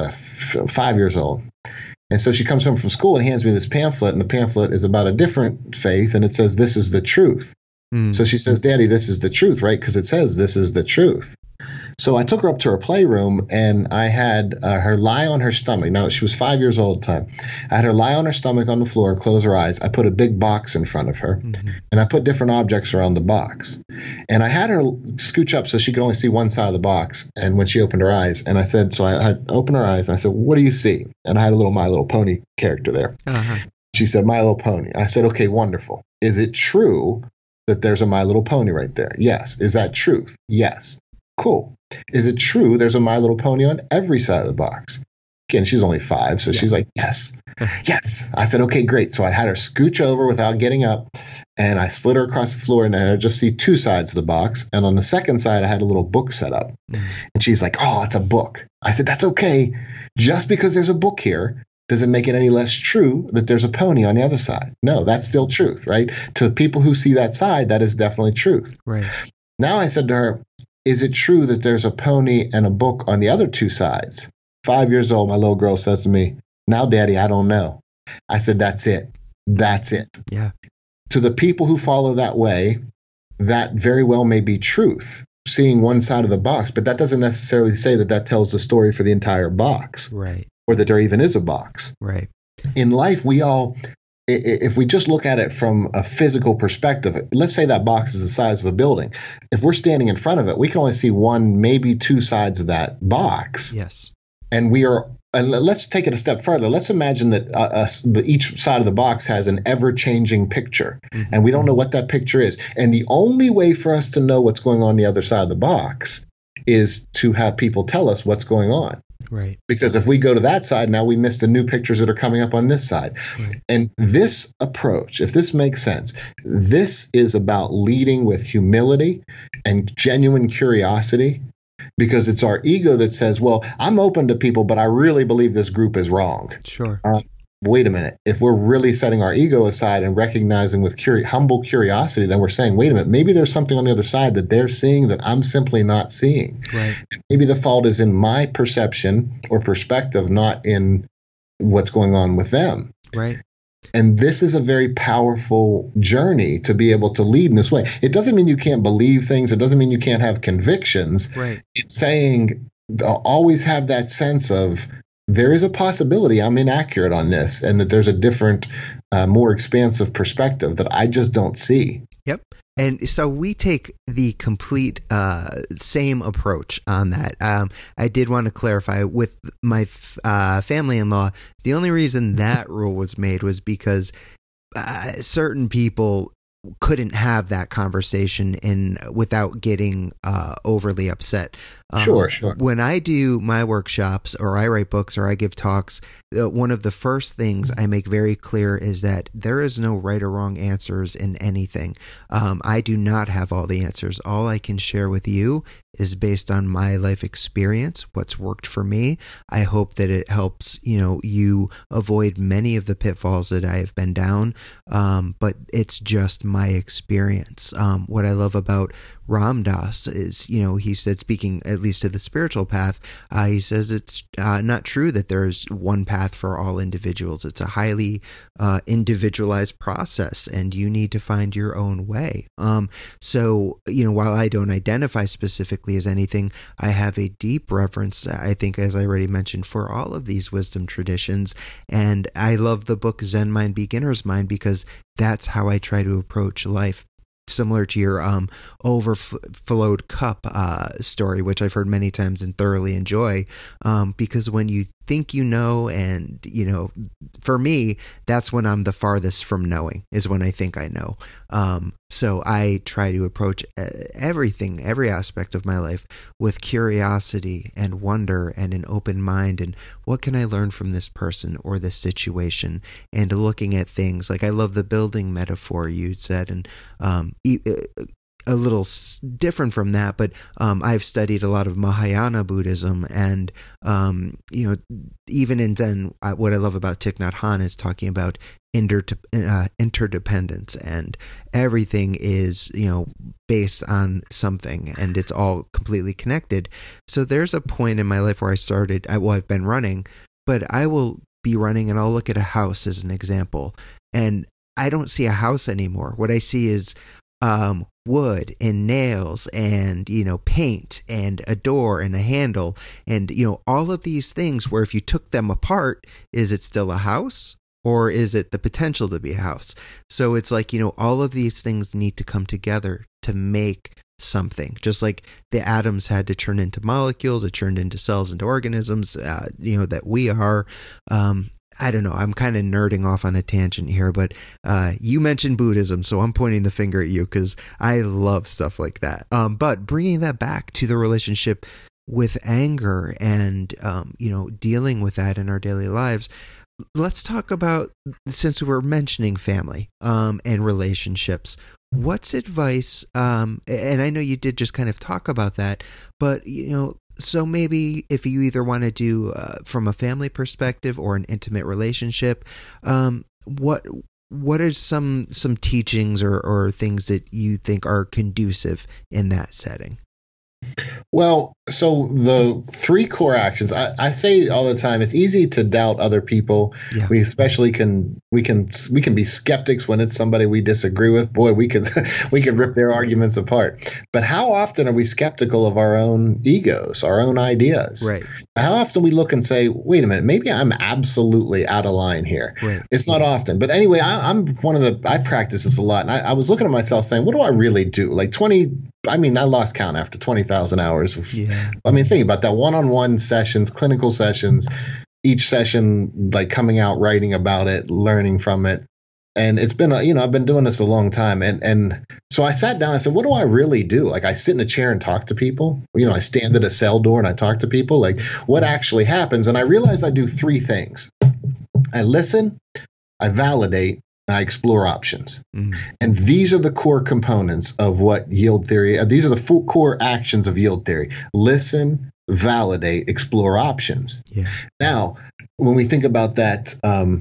5 years old. And so she comes home from school and hands me this pamphlet, and the pamphlet is about a different faith, and it says, "This is the truth." So she says, "Daddy, this is the truth, right? Because it says this is the truth." So I took her up to her playroom, and I had her lie on her stomach. Now, she was 5 years old at the time. I had her lie on her stomach on the floor and close her eyes. I put a big box in front of her, and I put different objects around the box. And I had her scooch up so she could only see one side of the box. And when she opened her eyes, and I said, so I had opened her eyes, and I said, "What do you see?" And I had a little My Little Pony character there. She said, "My Little Pony." I said, "Okay, wonderful. Is it true that there's a My Little Pony right there?" "Yes." "Is that truth?" "Yes." "Cool. Is it true there's a My Little Pony on every side of the box?" Again, she's only 5, so she's like, "Yes." "Yes." I said, "Okay, great." So I had her scooch over without getting up, and I slid her across the floor, and I just see 2 sides of the box. And on the second side, I had a little book set up. And she's like, "Oh, it's a book." I said, "That's okay. Just because there's a book here doesn't make it any less true that there's a pony on the other side. No, that's still truth, right? To people who see that side, that is definitely truth." Right. Now I said to her, "Is it true that there's a pony and a book on the other 2 sides?" 5 years old, my little girl says to me, "Now, Daddy, I don't know." I said, "That's it. That's it." Yeah. To the people who follow that way, that very well may be truth, seeing one side of the box, but that doesn't necessarily say that that tells the story for the entire box. Right. Or that there even is a box. Right. In life, if we just look at it from a physical perspective, let's say that box is the size of a building. If we're standing in front of it, we can only see one, maybe 2 sides of that box. Yes. And let's take it a step further. Let's imagine that each side of the box has an ever-changing picture, and we don't know what that picture is. And the only way for us to know what's going on the other side of the box is to have people tell us what's going on. Right. Because if we go to that side, now we miss the new pictures that are coming up on this side. Right. And this approach, if this makes sense, this is about leading with humility and genuine curiosity, because it's our ego that says, well, I'm open to people, but I really believe this group is wrong. Sure. Wait a minute. If we're really setting our ego aside and recognizing with humble curiosity, then we're saying, wait a minute, maybe there's something on the other side that they're seeing that I'm simply not seeing. Right. Maybe the fault is in my perception or perspective, not in what's going on with them. Right. And this is a very powerful journey to be able to lead in this way. It doesn't mean you can't believe things. It doesn't mean you can't have convictions. Right. It's saying always have that sense of, there is a possibility I'm inaccurate on this, and that there's a different, more expansive perspective that I just don't see. Yep. And so we take the complete same approach on that. I did want to clarify with my family-in-law, the only reason that rule was made was because certain people couldn't have that conversation without getting overly upset. Sure. When I do my workshops or I write books or I give talks, one of the first things I make very clear is that there is no right or wrong answers in anything. I do not have all the answers. All I can share with you is based on my life experience, what's worked for me. I hope that it helps, you avoid many of the pitfalls that I have been down. But it's just my experience. What I love about Ram Dass is, he said, speaking at least to the spiritual path, he says it's not true that there's one path for all individuals. It's a highly individualized process, and you need to find your own way. So, while I don't identify specifically as anything, I have a deep reverence, I think, as I already mentioned, for all of these wisdom traditions. And I love the book Zen Mind, Beginner's Mind, because that's how I try to approach life. Similar to your overflowed cup story, which I've heard many times and thoroughly enjoy, because when you think and for me, that's when I'm the farthest from knowing, is when I think I know. So I try to approach everything, every aspect of my life with curiosity and wonder and an open mind, and what can I learn from this person or this situation, and looking at things like, I love the building metaphor you said, and a little different from that, but I've studied a lot of Mahayana Buddhism, and even in Zen, what I love about Thich Nhat Hanh is talking about interdependence, and everything is based on something, and it's all completely connected. So there's a point in my life where I've been running, but I will be running and I'll look at a house as an example, and I don't see a house anymore. What I see is wood and nails and paint and a door and a handle, and all of these things, where if you took them apart, is it still a house, or is it the potential to be a house? So it's like, all of these things need to come together to make something. Just like the atoms had to turn into molecules, it turned into cells, into organisms, that we are. I don't know, I'm kind of nerding off on a tangent here, but you mentioned Buddhism, so I'm pointing the finger at you because I love stuff like that. But bringing that back to the relationship with anger and, dealing with that in our daily lives, let's talk about, since we're mentioning family and relationships, what's advice, and I know you did just kind of talk about that, but, so maybe if you either want to do from a family perspective or an intimate relationship, what are some teachings or things that you think are conducive in that setting? Well, so the three core actions, I say all the time, it's easy to doubt other people. Yeah. We especially can be skeptics when it's somebody we disagree with. Boy, we can rip their arguments apart. But how often are we skeptical of our own egos, our own ideas? Right. How often we look and say, wait a minute, maybe I'm absolutely out of line here. Right. It's not often. But anyway, I practice this a lot. And I was looking at myself saying, what do I really do? Like I lost count after 20,000 hours. Think about that. One-on-one sessions, clinical sessions, each session, like coming out, writing about it, learning from it. And it's been, I've been doing this a long time. And so I sat down and said, what do I really do? Like, I sit in a chair and talk to people. I stand at a cell door and I talk to people. Like, what actually happens? And I realized I do three things. I listen, I validate, I explore options. Mm. And these are the core components of what yield theory, these are the full core actions of yield theory. Listen, validate, explore options. Yeah. Now, when we think about that,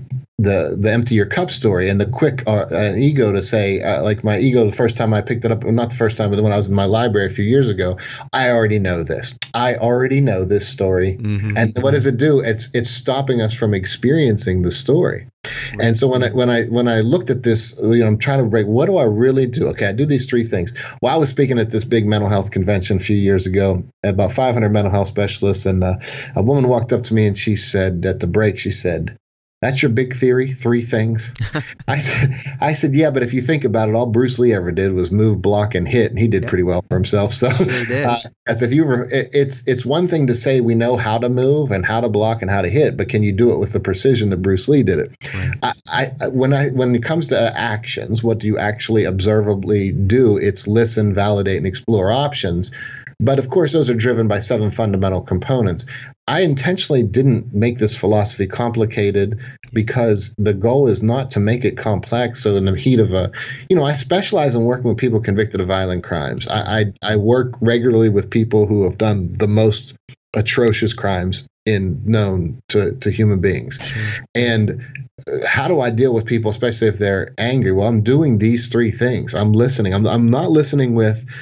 the empty your cup story and the quick ego to say, like my ego, the first time I picked it up, well, not the first time, but when I was in my library a few years ago, I already know this. I already know this story. Mm-hmm. And what does it do? It's stopping us from experiencing the story. Right. And so when I looked at this, I'm trying to break, what do I really do? Okay, I do these three things. Well, I was speaking at this big mental health convention a few years ago, about 500 mental health specialists, and a woman walked up to me and she said, at the break, she said, "That's your big theory, three things?" I said, yeah, but if you think about it, all Bruce Lee ever did was move, block, and hit, and he did pretty well for himself. So, as if it's one thing to say we know how to move and how to block and how to hit, but can you do it with the precision that Bruce Lee did it? Right. When it comes to actions, what do you actually observably do? It's listen, validate, and explore options. But of course, those are driven by 7 fundamental components. I intentionally didn't make this philosophy complicated because the goal is not to make it complex. So in the heat of I specialize in working with people convicted of violent crimes. I work regularly with people who have done the most atrocious crimes known to human beings. Sure. And how do I deal with people, especially if they're angry? Well, I'm doing these three things. I'm listening. I'm not listening with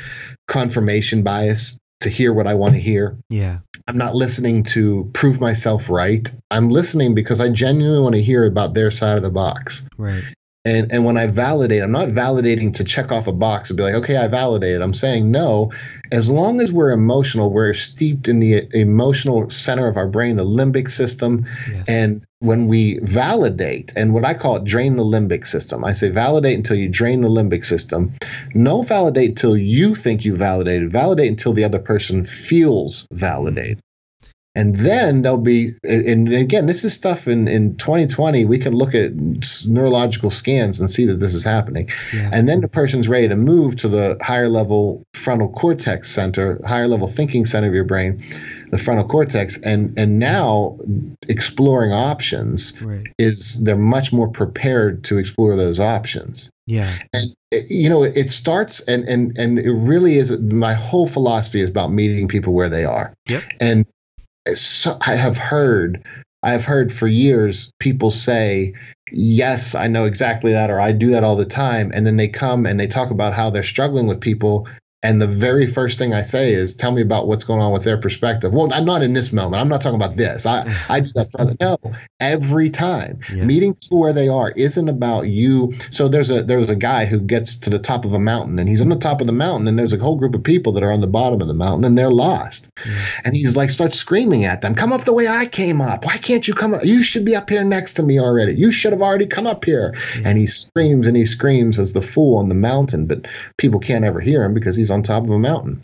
confirmation bias to hear what I want to hear. Yeah. I'm not listening to prove myself right. I'm listening because I genuinely want to hear about their side of the box. Right. And when I validate, I'm not validating to check off a box and be like, okay, I validated. I'm saying no. As long as we're emotional, we're steeped in the emotional center of our brain, the limbic system. Yes. And when we validate, and what I call it, drain the limbic system. I say validate until you drain the limbic system. No validate until you think you validated. Validate until the other person feels validated. And then there'll be, and again, this is stuff in 2020, we can look at neurological scans and see that this is happening. Yeah. And then the person's ready to move to the higher level frontal cortex center, higher level thinking center of your brain, the frontal cortex. And now exploring options Right. is they're much more prepared to explore those options. Yeah. And it starts and it really is, my whole philosophy is about meeting people where they are. Yep. And so I have heard for years people say, yes, I know exactly that, or I do that all the time. And then they come and they talk about how they're struggling with people. And the very first thing I say is, tell me about what's going on with their perspective. Well, I'm not in this moment. I'm not talking about this. I do that for other. No, every time. Yeah. Meeting people where they are isn't about you. So there's a guy who gets to the top of a mountain, and he's on the top of the mountain, and there's a whole group of people that are on the bottom of the mountain, and they're lost. Yeah. And he's like, starts screaming at them, come up the way I came up. Why can't you come up? You should be up here next to me already. You should have already come up here. Yeah. And he screams as the fool on the mountain, but people can't ever hear him because he's on top of a mountain.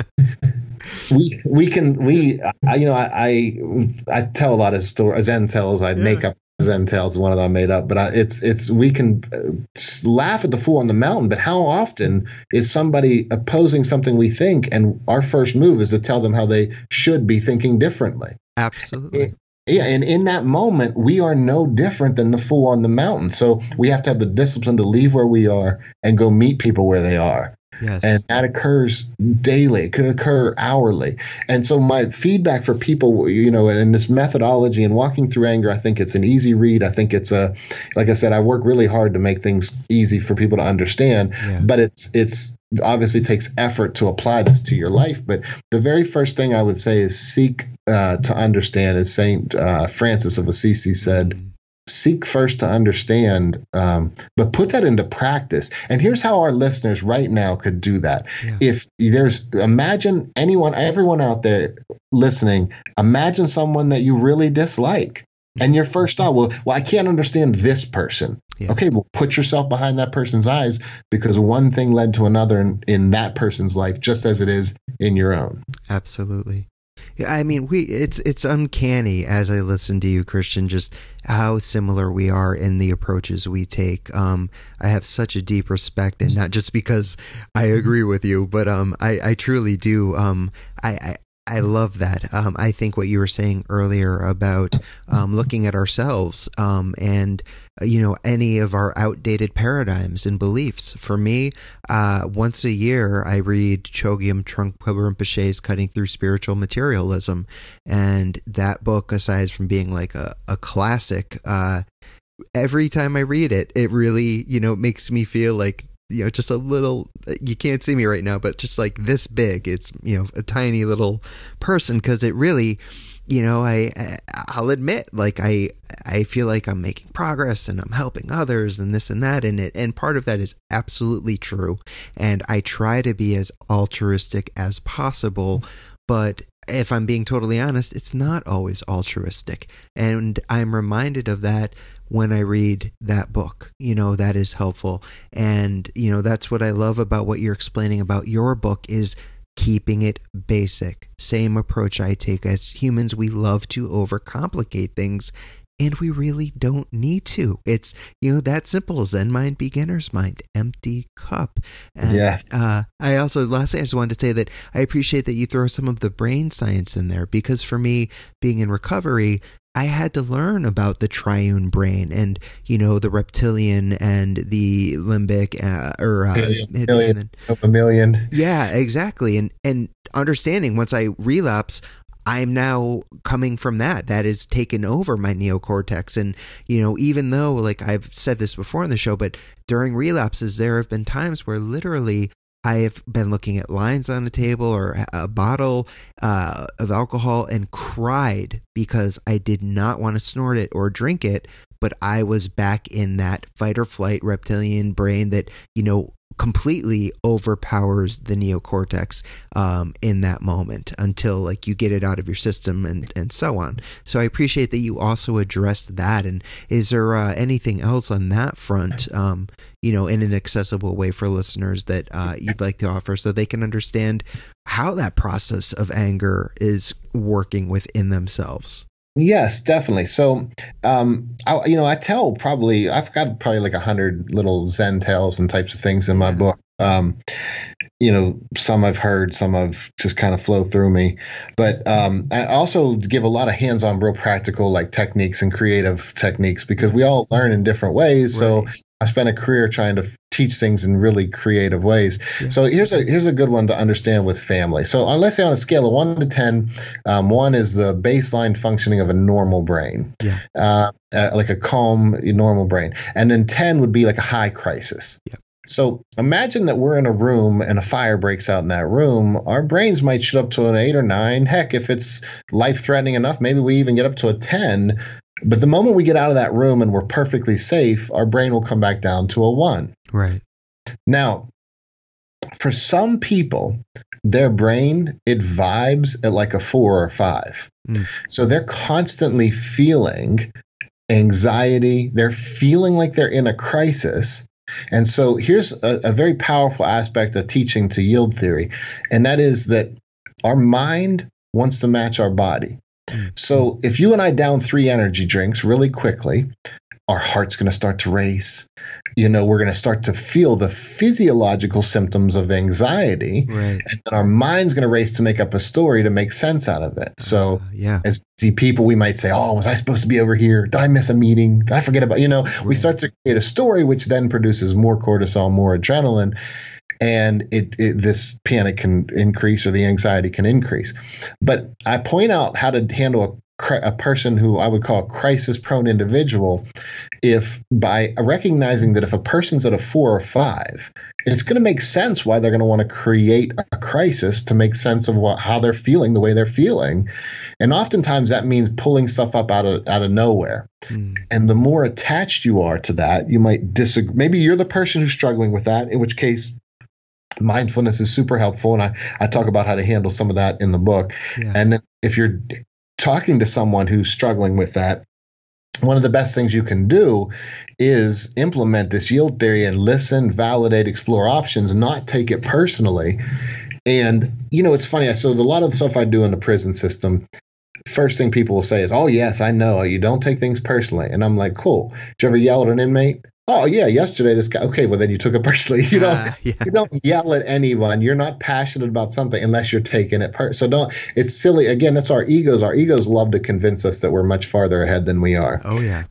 I tell a lot of stories, Zen tales. I make up Zen tales, one of them I made up, but we can laugh at the fool on the mountain, but how often is somebody opposing something we think, and our first move is to tell them how they should be thinking differently? Absolutely. Yeah, and in that moment, we are no different than the fool on the mountain. So we have to have the discipline to leave where we are and go meet people where they are. Yes. And that occurs daily. It could occur hourly. And so my feedback for people, in this methodology and walking through anger, I think it's an easy read. I think it's like I said, I work really hard to make things easy for people to understand, but it's obviously takes effort to apply this to your life. But the very first thing I would say is seek to understand, as Saint Francis of Assisi said, seek first to understand, but put that into practice. And here's how our listeners right now could do that. Yeah. Imagine everyone out there listening, imagine someone that you really dislike. And your first thought, well, I can't understand this person. Yeah. Okay, well, put yourself behind that person's eyes, because one thing led to another in that person's life, just as it is in your own. Absolutely. Yeah, I mean, it's uncanny as I listen to you, Christian, just how similar we are in the approaches we take. I have such a deep respect, and not just because I agree with you, but I truly do. I love that. I think what you were saying earlier about looking at ourselves and any of our outdated paradigms and beliefs. For me, once a year, I read Chogyam Trungpa Rinpoche's Cutting Through Spiritual Materialism. And that book, aside from being like a classic, every time I read it, it really, makes me feel like, just a little, you can't see me right now, but just like this big, it's, a tiny little person. Because it really, I'll admit, like I feel like I'm making progress and I'm helping others and this and that. And part of that is absolutely true. And I try to be as altruistic as possible, but if I'm being totally honest, it's not always altruistic. And I'm reminded of that when I read that book. That is helpful. And, that's what I love about what you're explaining about your book is keeping it basic. Same approach I take. As humans, we love to overcomplicate things, and we really don't need to. It's, that simple. Zen mind, beginner's mind, empty cup. And, yes. Lastly, I just wanted to say that I appreciate that you throw some of the brain science in there, because for me, being in recovery, I had to learn about the triune brain and, the reptilian and the limbic, mammalian. Yeah, exactly. And understanding once I relapse, I'm now coming from that is taken over my neocortex. And, even though, like I've said this before in the show, but during relapses, there have been times where literally I have been looking at lines on a table or a bottle of alcohol and cried because I did not want to snort it or drink it, but I was back in that fight or flight reptilian brain that, completely overpowers the neocortex in that moment until like you get it out of your system and so on. So I appreciate that you also addressed that. And is there anything else on that front, in an accessible way for listeners that you'd like to offer so they can understand how that process of anger is working within themselves? Yes, definitely. So, I've got probably like 100 little Zen tales and types of things in my book. Some I've heard, some have just kind of flow through me. But I also give a lot of hands-on, real practical, like techniques and creative techniques because we all learn in different ways. Right. So I spent a career trying to teach things in really creative ways. Yeah. So here's a good one to understand with family. So let's say on a scale of 1 to 10, 1 is the baseline functioning of a normal brain, like a calm, normal brain. And then 10 would be like a high crisis. Yeah. So imagine that we're in a room and a fire breaks out in that room. Our brains might shoot up to an 8 or 9. Heck, if it's life-threatening enough, maybe we even get up to a 10. But the moment we get out of that room and we're perfectly safe, our brain will come back down to a 1. Right. Now, for some people, their brain, it vibes at like a 4 or 5. So they're constantly feeling anxiety. They're feeling like they're in a crisis. And so here's a very powerful aspect of teaching to yield theory, and that is that our mind wants to match our body. So if you and I down 3 energy drinks really quickly, our heart's going to start to race. We're going to start to feel the physiological symptoms of anxiety. Right. And then our mind's going to race to make up a story to make sense out of it. So as busy people, we might say, was I supposed to be over here? Did I miss a meeting? Did I forget about, we start to create a story, which then produces more cortisol, more adrenaline. And this panic can increase or the anxiety can increase. But I point out how to handle a person who I would call a crisis-prone individual if by recognizing that if a person's at a 4 or 5, it's going to make sense why they're going to want to create a crisis to make sense of how they're feeling the way they're feeling. And oftentimes that means pulling stuff up out of nowhere. And the more attached you are to that, you might disagree. Maybe you're the person who's struggling with that, in which case mindfulness is super helpful. And I talk about how to handle some of that in the book. Yeah. And then if you're talking to someone who's struggling with that, one of the best things you can do is implement this yield theory and listen, validate, explore options, not take it personally. And, it's funny. So a lot of the stuff I do in the prison system, first thing people will say is, oh, yes, I know. You don't take things personally. And I'm like, cool. Did you ever yell at an inmate? Oh, yeah, yesterday this guy. Okay, well, then you took it personally. You don't yell at anyone. You're not passionate about something unless you're taking it so it's silly. Again, that's our egos. Our egos love to convince us that we're much farther ahead than we are. Oh, yeah.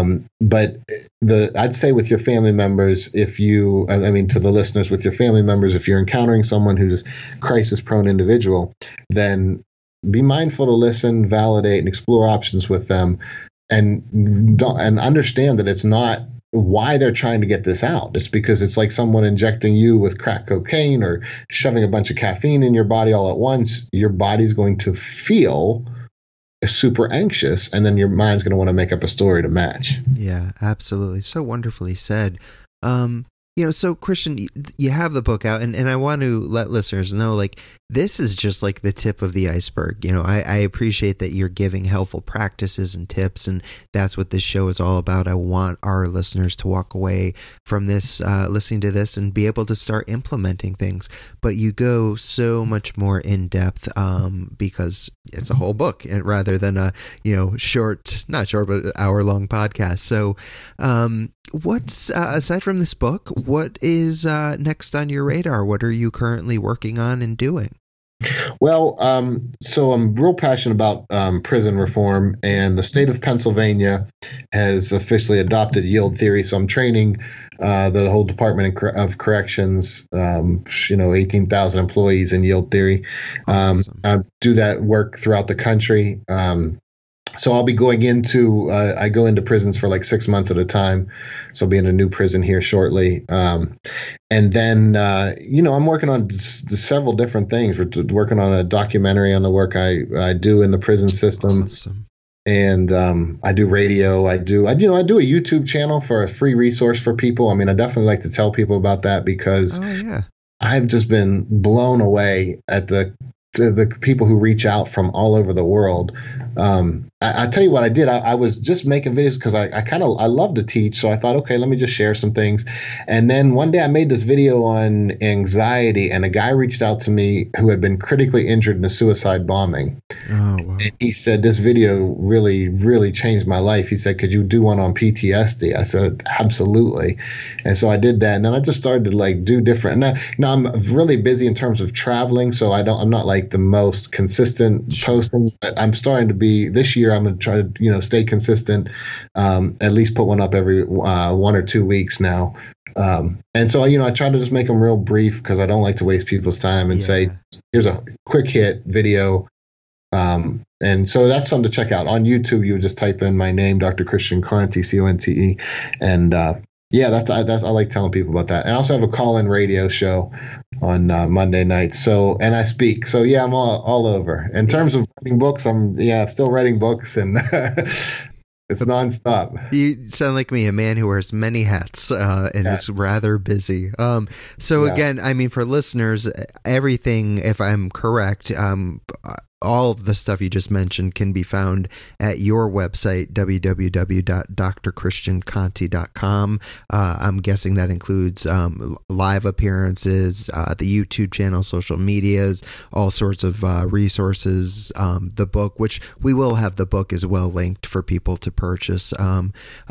But I'd say with your family members, to the listeners, with your family members, if you're encountering someone who's crisis-prone individual, then be mindful to listen, validate, and explore options with them, and understand that it's not why they're trying to get this out. It's because it's like someone injecting you with crack cocaine or shoving a bunch of caffeine in your body all at once. Your body's going to feel super anxious, and then your mind's going to want to make up a story to match. Yeah, absolutely. So wonderfully said. So Christian, you have the book out, and I want to let listeners know, like, this is just like the tip of the iceberg. I appreciate that you're giving helpful practices and tips, and that's what this show is all about. I want our listeners to walk away from this, listening to this, and be able to start implementing things. But you go so much more in depth because it's a whole book, rather than a not short, but an hour-long podcast. So, what's aside from this book, what is next on your radar? What are you currently working on and doing? Well, so I'm real passionate about prison reform, and the state of Pennsylvania has officially adopted yield theory. So I'm training the whole Department of Corrections, 18,000 employees in yield theory. Awesome. I do that work throughout the country. So I'll be going into I go into prisons for like 6 months at a time. So I'll be in a new prison here shortly. And then, I'm working on several different things. We're working on a documentary on the work I do in the prison system. Awesome. And I do radio. I do a YouTube channel for a free resource for people. I mean, I definitely like to tell people about that because I've just been blown away at the people who reach out from all over the world. I tell you what I did. I was just making videos because I love to teach. So I thought, okay, let me just share some things. And then one day I made this video on anxiety, and a guy reached out to me who had been critically injured in a suicide bombing. Oh, wow. And he said, this video really, really changed my life. He said, could you do one on PTSD? I said, absolutely. And so I did that. And then I just started to do different. Now I'm really busy in terms of traveling. So I'm not the most consistent posting, but I'm starting to be this year. I'm going to try to, stay consistent, at least put one up every 1 or 2 weeks now. And so, I try to just make them real brief because I don't like to waste people's time and say, here's a quick hit video. And so that's something to check out on YouTube. You would just type in my name, Dr. Christian Conte, Conte. And, that's I like telling people about that. And I also have a call-in radio show on Monday nights. So, and I speak. So I'm all over. In terms of writing books, I'm still writing books, and it's nonstop. You sound like me, a man who wears many hats, and is rather busy. Again, I mean, for listeners, everything, if I'm correct, all of the stuff you just mentioned can be found at your website, www.drchristianconte.com. I'm guessing that includes live appearances, the YouTube channel, social medias, all sorts of resources, the book, which we will have the book as well linked for people to purchase. I'm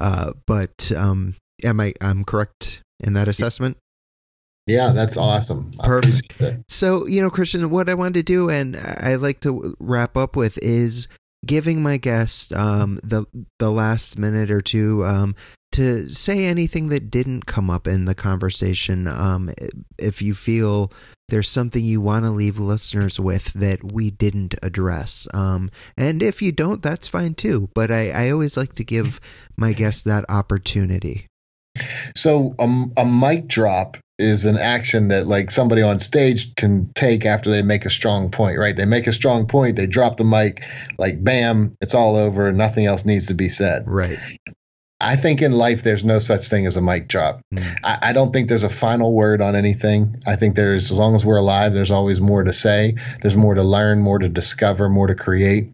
correct in that assessment? Yeah, that's awesome. Perfect. So, Christian, what I wanted to do, and I like to wrap up with, is giving my guests the last minute or two to say anything that didn't come up in the conversation. If you feel there's something you want to leave listeners with that we didn't address. And if you don't, that's fine too. But I always like to give my guests that opportunity. So a mic drop is an action that somebody on stage can take after they make a strong point, right? They make a strong point, they drop the mic, bam, it's all over. Nothing else needs to be said. Right. I think in life, there's no such thing as a mic drop. I don't think there's a final word on anything. I think as long as we're alive, there's always more to say. There's more to learn, more to discover, more to create.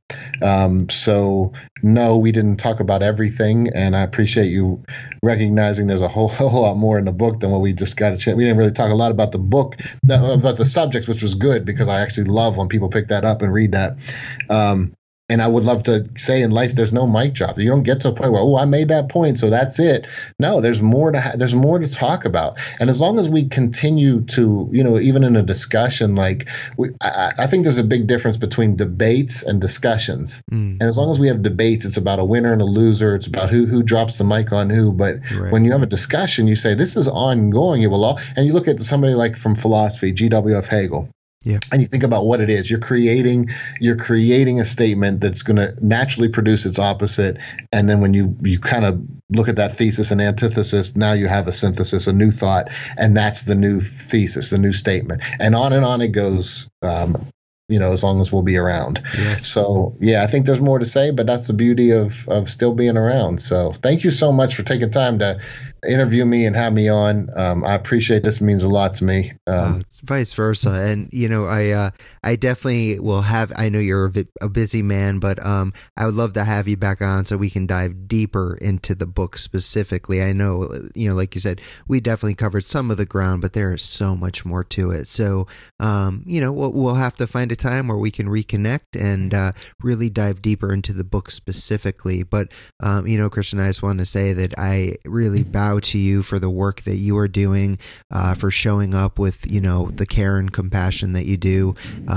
So no, we didn't talk about everything. And I appreciate you recognizing there's a whole lot more in the book than what we just got a chance. We didn't really talk a lot about the book, about the subjects, which was good because I actually love when people pick that up and read that. And I would love to say in life, there's no mic drop. You don't get to a point where, I made that point, so that's it. No, there's more to talk about. And as long as we continue to, even in a discussion, I think there's a big difference between debates and discussions. And as long as we have debates, it's about a winner and a loser. It's about who drops the mic on who. But when you have a discussion, you say this is ongoing. And you look at somebody from philosophy, G.W.F. Hegel. Yeah. And you think about what it is. You're creating a statement that's going to naturally produce its opposite. And then when you kind of look at that thesis and antithesis, now you have a synthesis, a new thought, and that's the new thesis, the new statement. And on it goes, as long as we'll be around. Yes. So, I think there's more to say, but that's the beauty of still being around. So thank you so much for taking time to interview me and have me on. I appreciate this. It means a lot to me. It's vice versa. And, I definitely will I know you're a busy man, but I would love to have you back on so we can dive deeper into the book specifically. I know, like you said, we definitely covered some of the ground, but there is so much more to it. So, we'll have to find a time where we can reconnect and really dive deeper into the book specifically. But, Christian, I just want to say that I really bow to you for the work that you are doing, for showing up with, the care and compassion that you do.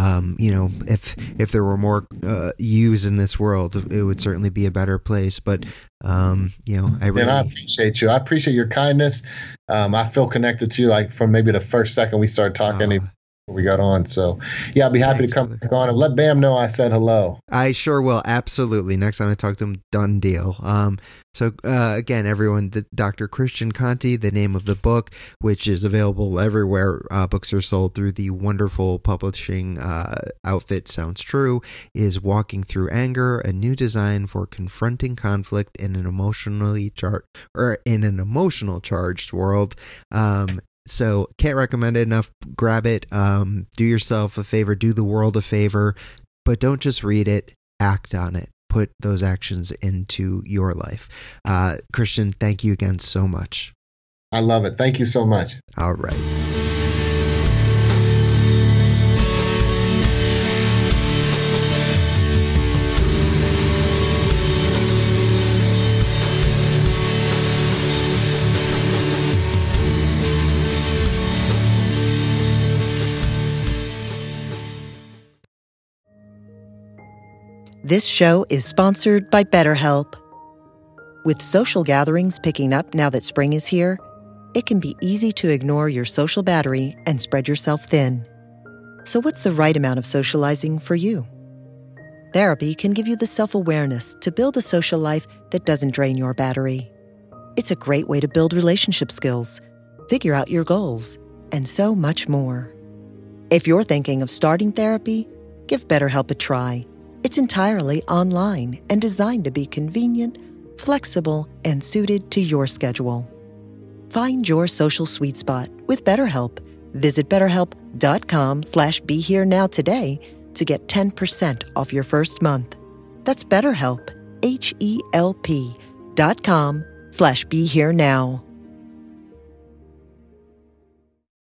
If there were more yous in this world, it would certainly be a better place. But, I appreciate you. I appreciate your kindness. I feel connected to you, from maybe the first second we started talking. we got on. So yeah, I'll be happy to come back on and let Bam know I said hello. I sure will. Absolutely. Next time I talk to him, done deal. So again, everyone, Dr. Christian Conte, the name of the book, which is available everywhere books are sold through the wonderful publishing outfit Sounds True, is Walking Through Anger, a new design for confronting conflict in an emotional charged world. So can't recommend it enough. Grab it. Do yourself a favor. Do the world a favor. But don't just read it. Act on it. Put those actions into your life. Christian, thank you again so much. I love it. Thank you so much. All right. This show is sponsored by BetterHelp. With social gatherings picking up now that spring is here, it can be easy to ignore your social battery and spread yourself thin. So what's the right amount of socializing for you? Therapy can give you the self-awareness to build a social life that doesn't drain your battery. It's a great way to build relationship skills, figure out your goals, and so much more. If you're thinking of starting therapy, give BetterHelp a try. It's entirely online and designed to be convenient, flexible, and suited to your schedule. Find your social sweet spot with BetterHelp. Visit BetterHelp.com/BeHereNow today to get 10% off your first month. That's BetterHelp, HELP.com/BeHereNow.